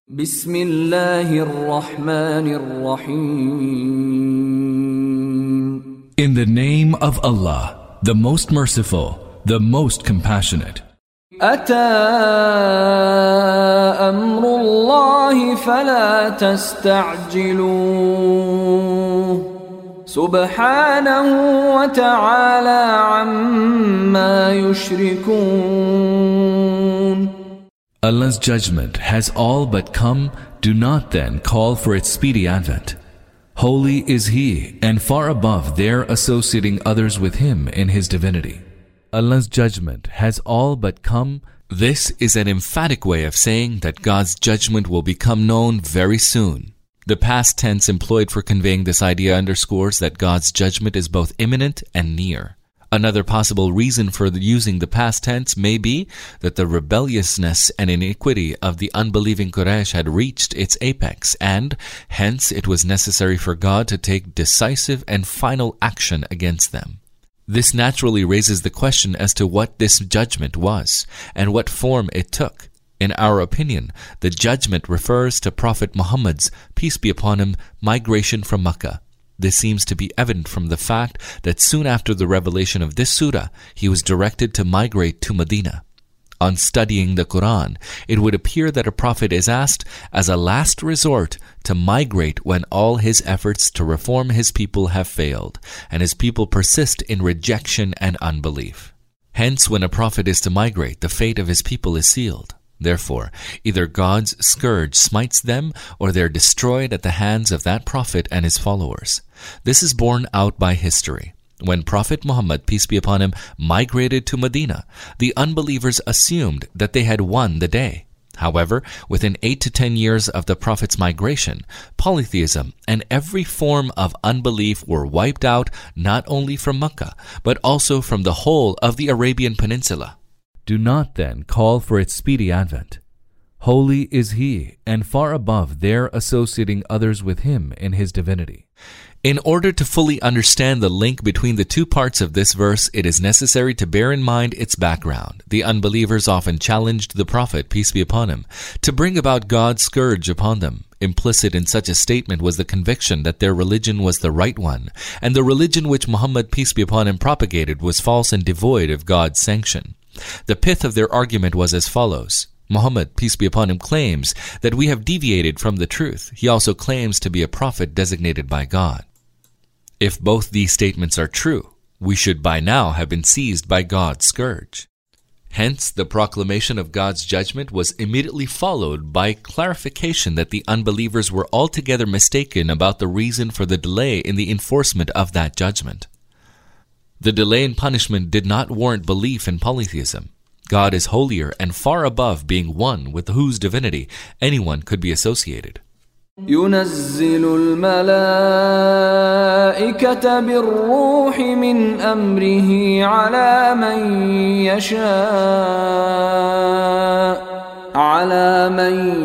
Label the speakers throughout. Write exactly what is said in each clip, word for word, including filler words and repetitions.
Speaker 1: بسم الله الرحمن الرحيم.
Speaker 2: In the name of Allah, the most merciful, the most compassionate.
Speaker 1: أتى أمر الله فلا تستعجلوه سبحانه وتعالى عما يشركون.
Speaker 2: Allah's judgment has all but come, do not then call for its speedy advent. Holy is He, and far above their associating others with Him in His divinity. Allah's judgment has all but come. This is an emphatic way of saying that God's judgment will become known very soon. The past tense employed for conveying this idea underscores that God's judgment is both imminent and near. Another possible reason for using the past tense may be that the rebelliousness and iniquity of the unbelieving Quraysh had reached its apex, and hence it was necessary for God to take decisive and final action against them. This naturally raises the question as to what this judgment was, and what form it took. In our opinion, the judgment refers to Prophet Muhammad's, peace be upon him, migration from Makkah. This seems to be evident from the fact that soon after the revelation of this surah, he was directed to migrate to Medina. On studying the Quran, it would appear that a prophet is asked, as a last resort, to migrate when all his efforts to reform his people have failed, and his people persist in rejection and unbelief. Hence, when a prophet is to migrate, the fate of his people is sealed. Therefore, either God's scourge smites them, or they are destroyed at the hands of that prophet and his followers. This is borne out by history. When Prophet Muhammad, peace be upon him, migrated to Medina, the unbelievers assumed that they had won the day. However, within eight to ten years of the Prophet's migration, polytheism and every form of unbelief were wiped out not only from Mecca, but also from the whole of the Arabian Peninsula. Do not then call for its speedy advent. Holy is He, and far above their associating others with Him in His divinity. In order to fully understand the link between the two parts of this verse, it is necessary to bear in mind its background. The unbelievers often challenged the Prophet, peace be upon him, to bring about God's scourge upon them. Implicit in such a statement was the conviction that their religion was the right one, and the religion which Muhammad, peace be upon him, propagated was false and devoid of God's sanction. The pith of their argument was as follows. Muhammad, peace be upon him, claims that we have deviated from the truth. He also claims to be a prophet designated by God. If both these statements are true, we should by now have been seized by God's scourge. Hence, the proclamation of God's judgment was immediately followed by clarification that the unbelievers were altogether mistaken about the reason for the delay in the enforcement of that judgment. The delay in punishment did not warrant belief in polytheism. God is holier and far above being one with whose divinity anyone could be associated.
Speaker 1: ينزل الملائكة بالروح من أمره على من يشاء على من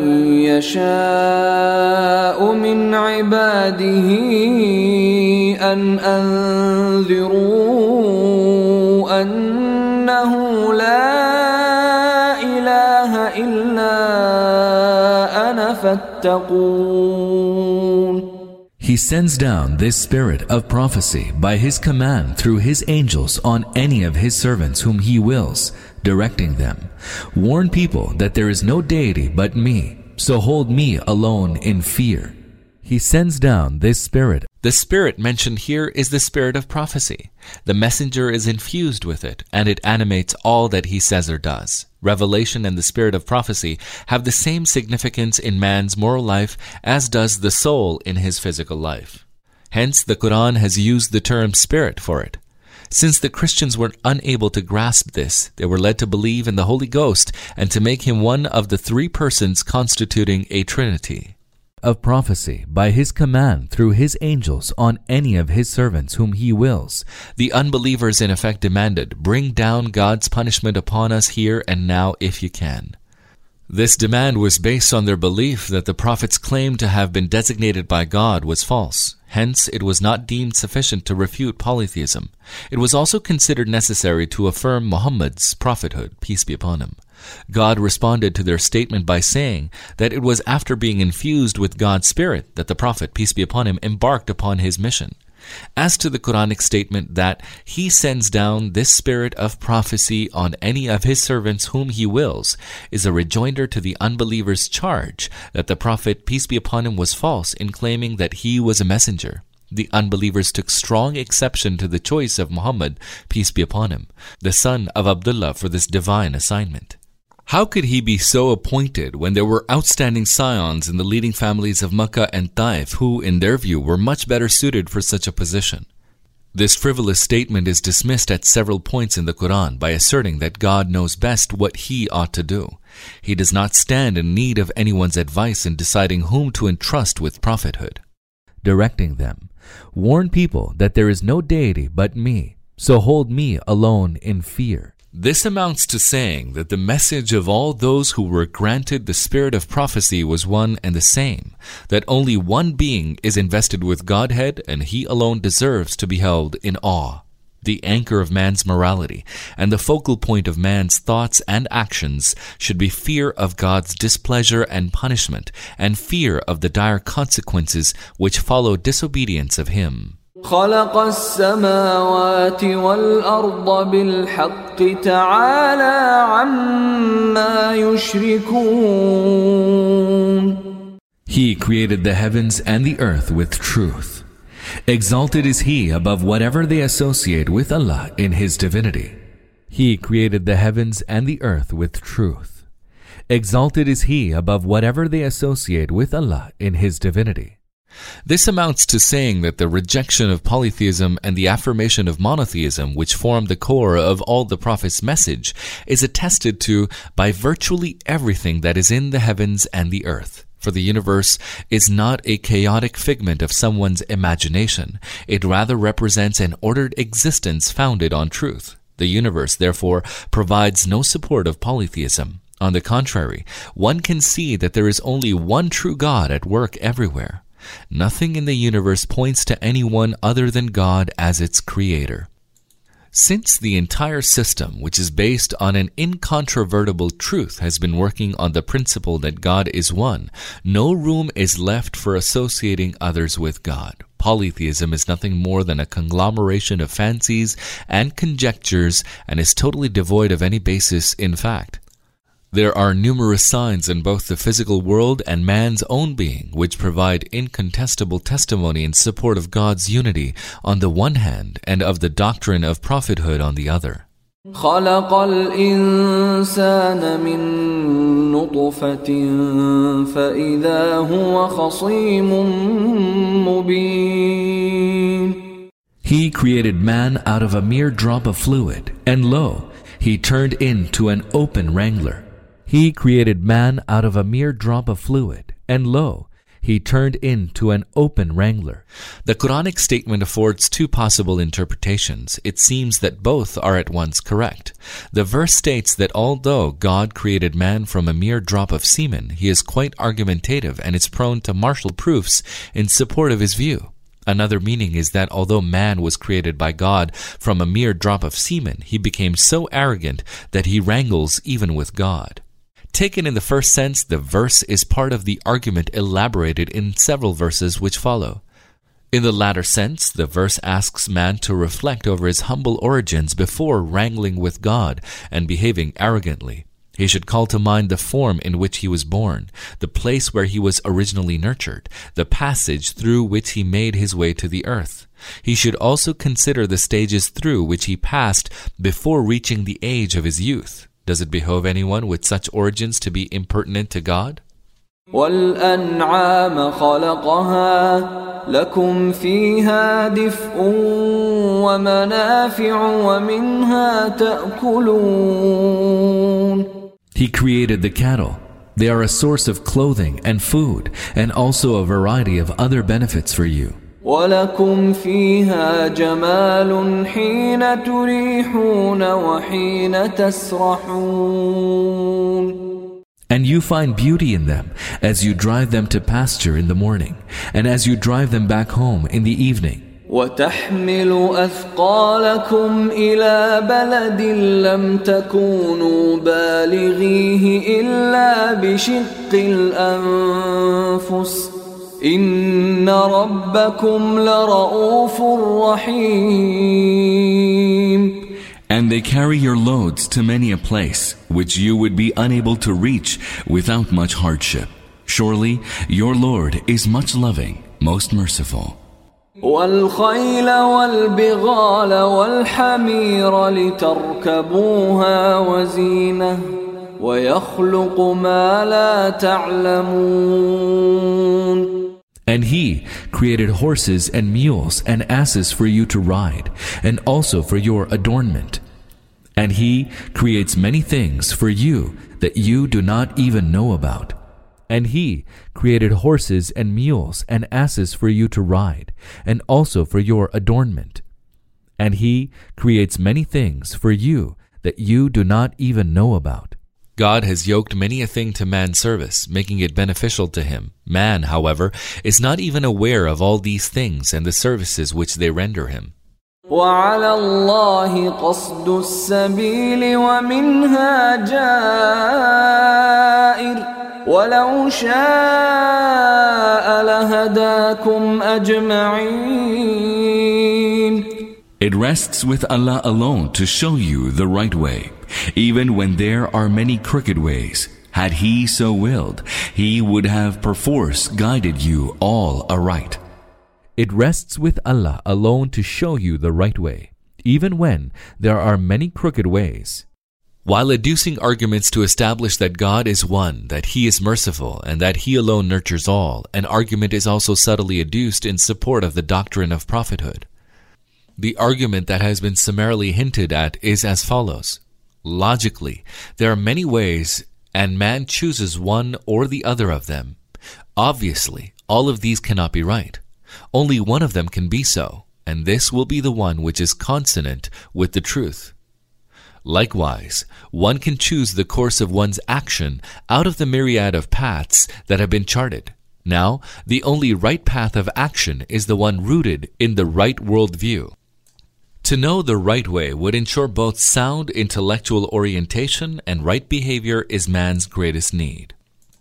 Speaker 1: يشاء من عباده أن أنذروا أنه لا إله إلا أنا فاتقون.
Speaker 2: He sends down this spirit of prophecy by His command through His angels on any of His servants whom He wills, directing them. Warn people that there is no deity but me, so hold me alone in fear. He sends down this spirit. The spirit mentioned here is the spirit of prophecy. The messenger is infused with it, and it animates all that he says or does. Revelation and the spirit of prophecy have the same significance in man's moral life as does the soul in his physical life. Hence, the Quran has used the term spirit for it. Since the Christians were unable to grasp this, they were led to believe in the Holy Ghost and to make Him one of the three persons constituting a Trinity. Of prophecy by His command through His angels on any of His servants whom He wills. The unbelievers in effect demanded, bring down God's punishment upon us here and now if you can. This demand was based on their belief that the prophet's claim to have been designated by God was false. Hence, it was not deemed sufficient to refute polytheism. It was also considered necessary to affirm Muhammad's prophethood, peace be upon him. God responded to their statement by saying that it was after being infused with God's Spirit that the Prophet, peace be upon him, embarked upon his mission. As to the Quranic statement that he sends down this spirit of prophecy on any of his servants whom he wills, is a rejoinder to the unbelievers' charge that the Prophet, peace be upon him, was false in claiming that he was a messenger. The unbelievers took strong exception to the choice of Muhammad, peace be upon him, the son of Abdullah, for this divine assignment. How could he be so appointed when there were outstanding scions in the leading families of Makkah and Taif who, in their view, were much better suited for such a position? This frivolous statement is dismissed at several points in the Quran by asserting that God knows best what he ought to do. He does not stand in need of anyone's advice in deciding whom to entrust with prophethood. Directing them, warn people that there is no deity but me, so hold me alone in fear. This amounts to saying that the message of all those who were granted the spirit of prophecy was one and the same, that only one being is invested with Godhead and he alone deserves to be held in awe. The anchor of man's morality and the focal point of man's thoughts and actions should be fear of God's displeasure and punishment, and fear of the dire consequences which follow disobedience of him.
Speaker 1: خلق السماوات والأرض بالحق تعالى عما يشركون.
Speaker 2: He created the heavens and the earth with truth. Exalted is he above whatever they associate with Allah in his divinity. He created the heavens and the earth with truth. Exalted is he above whatever they associate with Allah in his divinity. This amounts to saying that the rejection of polytheism and the affirmation of monotheism, which form the core of all the Prophet's message, is attested to by virtually everything that is in the heavens and the earth. For the universe is not a chaotic figment of someone's imagination. It rather represents an ordered existence founded on truth. The universe, therefore, provides no support of polytheism. On the contrary, one can see that there is only one true God at work everywhere. Nothing in the universe points to anyone other than God as its creator. Since the entire system, which is based on an incontrovertible truth, has been working on the principle that God is one, no room is left for associating others with God. Polytheism is nothing more than a conglomeration of fancies and conjectures and is totally devoid of any basis in fact. There are numerous signs in both the physical world and man's own being which provide incontestable testimony in support of God's unity on the one hand and of the doctrine of prophethood on the other.
Speaker 1: خلق الإنسان من نطفة فإذا هو خصيم مبين.
Speaker 2: He created man out of a mere drop of fluid, and lo, he turned into an open wrangler. He created man out of a mere drop of fluid, and lo, he turned into an open wrangler. The Quranic statement affords two possible interpretations. It seems that both are at once correct. The verse states that although God created man from a mere drop of semen, he is quite argumentative and is prone to martial proofs in support of his view. Another meaning is that although man was created by God from a mere drop of semen, he became so arrogant that he wrangles even with God. Taken in the first sense, the verse is part of the argument elaborated in several verses which follow. In the latter sense, the verse asks man to reflect over his humble origins before wrangling with God and behaving arrogantly. He should call to mind the form in which he was born, the place where he was originally nurtured, the passage through which he made his way to the earth. He should also consider the stages through which he passed before reaching the age of his youth. Does it behove anyone with such origins to be impertinent to God?
Speaker 1: وَالْأَنْعَامَ خَلَقَهَا لَكُمْ فِيهَا دِفْءٌ وَمَنَافِعُ وَمِنْهَا تَأْكُلُونَ.
Speaker 2: He created the cattle. They are a source of clothing and food, and also a variety of other benefits for you.
Speaker 1: وَلَكُمْ فِيهَا جَمَالٌ حِينَ تُرِيحُونَ وَحِينَ تَسْرَحُونَ.
Speaker 2: And you find beauty in them as you drive them to pasture in the morning, and as you drive them back home in the evening.
Speaker 1: وتحمل أثقالكم إلى بلد لم تكونوا بالغيه إلا بشق الأنفس إن ربكم لرؤوف رحيم.
Speaker 2: And they carry your loads to many a place which you would be unable to reach without much hardship. Surely your Lord is much loving, most merciful.
Speaker 1: والخيل والبغال والحمير لتركبوها وزينة ويخلق ما لا تعلمون.
Speaker 2: And he created horses and mules and asses for you to ride, and also for your adornment. And he creates many things for you that you do not even know about. And he created horses and mules and asses for you to ride, and also for your adornment. And he creates many things for you that you do not even know about. God has yoked many a thing to man's service, making it beneficial to him. Man, however, is not even aware of all these things and the services which they render him.
Speaker 1: وعلى الله قصد السبيل ومنها جائر ولو شاء لهداكم أجمعين.
Speaker 2: It rests with Allah alone to show you the right way, even when there are many crooked ways. Had He so willed, He would have perforce guided you all aright. It rests with Allah alone to show you the right way, even when there are many crooked ways. While adducing arguments to establish that God is one, that He is merciful, and that He alone nurtures all, an argument is also subtly adduced in support of the doctrine of prophethood. The argument that has been summarily hinted at is as follows. Logically, there are many ways, and man chooses one or the other of them. Obviously, all of these cannot be right. Only one of them can be so, and this will be the one which is consonant with the truth. Likewise, one can choose the course of one's action out of the myriad of paths that have been charted. Now, the only right path of action is the one rooted in the right worldview. To know the right way would ensure both sound intellectual orientation and right behavior is man's greatest need.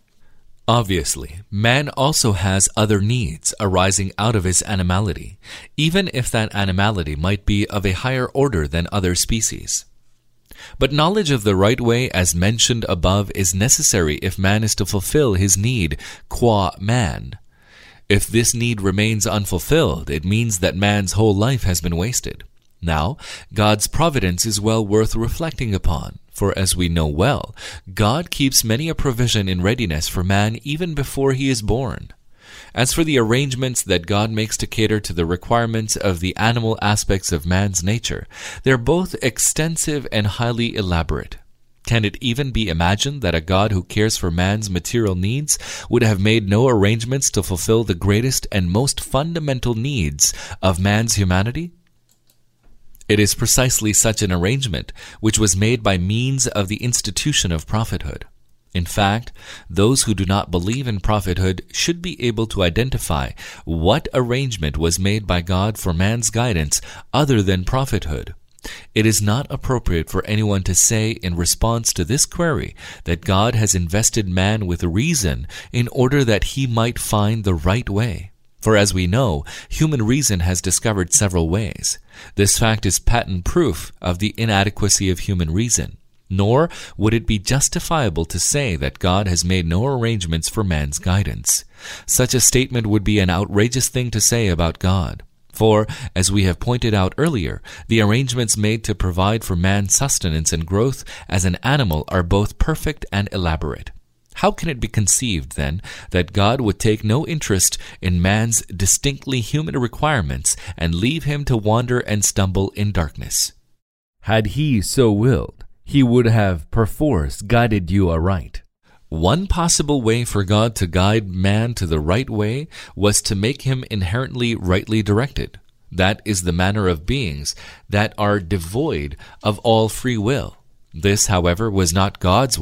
Speaker 2: Obviously, man also has other needs arising out of his animality, even if that animality might be of a higher order than other species. But knowledge of the right way, as mentioned above, is necessary if man is to fulfill his need qua man. If this need remains unfulfilled, it means that man's whole life has been wasted. Now, God's providence is well worth reflecting upon, for as we know well, God keeps many a provision in readiness for man even before he is born. As for the arrangements that God makes to cater to the requirements of the animal aspects of man's nature, they're both extensive and highly elaborate. Can it even be imagined that a God who cares for man's material needs would have made no arrangements to fulfill the greatest and most fundamental needs of man's humanity? It is precisely such an arrangement which was made by means of the institution of prophethood. In fact, those who do not believe in prophethood should be able to identify what arrangement was made by God for man's guidance other than prophethood. It is not appropriate for anyone to say in response to this query that God has invested man with reason in order that he might find the right way. For as we know, human reason has discovered several ways. This fact is patent proof of the inadequacy of human reason. Nor would it be justifiable to say that God has made no arrangements for man's guidance. Such a statement would be an outrageous thing to say about God. For, as we have pointed out earlier, the arrangements made to provide for man's sustenance and growth as an animal are both perfect and elaborate. How can it be conceived, then, that God would take no interest in man's distinctly human requirements and leave him to wander and stumble in darkness? Had He so willed, He would have perforce guided you aright. One possible way for God to guide man to the right way was to make him inherently rightly directed. That is the manner of beings that are devoid of all free will. This, however, was not God's will.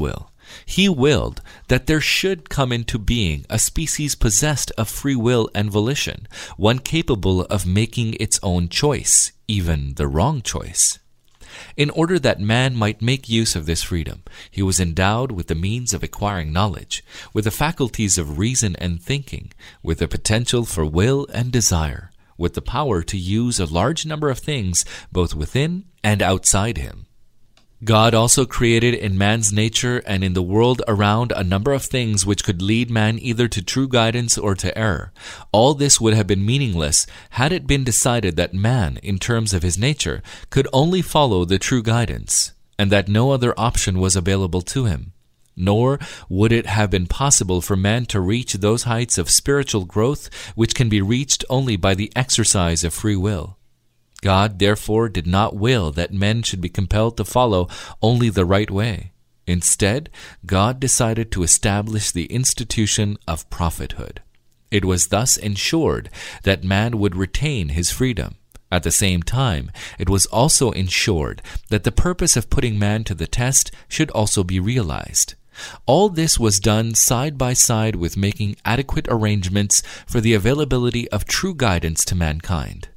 Speaker 2: He willed that there should come into being a species possessed of free will and volition, one capable of making its own choice, even the wrong choice. In order that man might make use of this freedom, he was endowed with the means of acquiring knowledge, with the faculties of reason and thinking, with the potential for will and desire, with the power to use a large number of things both within and outside him. God also created in man's nature and in the world around a number of things which could lead man either to true guidance or to error. All this would have been meaningless had it been decided that man, in terms of his nature, could only follow the true guidance, and that no other option was available to him. Nor would it have been possible for man to reach those heights of spiritual growth which can be reached only by the exercise of free will. God, therefore, did not will that men should be compelled to follow only the right way. Instead, God decided to establish the institution of prophethood. It was thus ensured that man would retain his freedom. At the same time, it was also ensured that the purpose of putting man to the test should also be realized. All this was done side by side with making adequate arrangements for the availability of true guidance to mankind.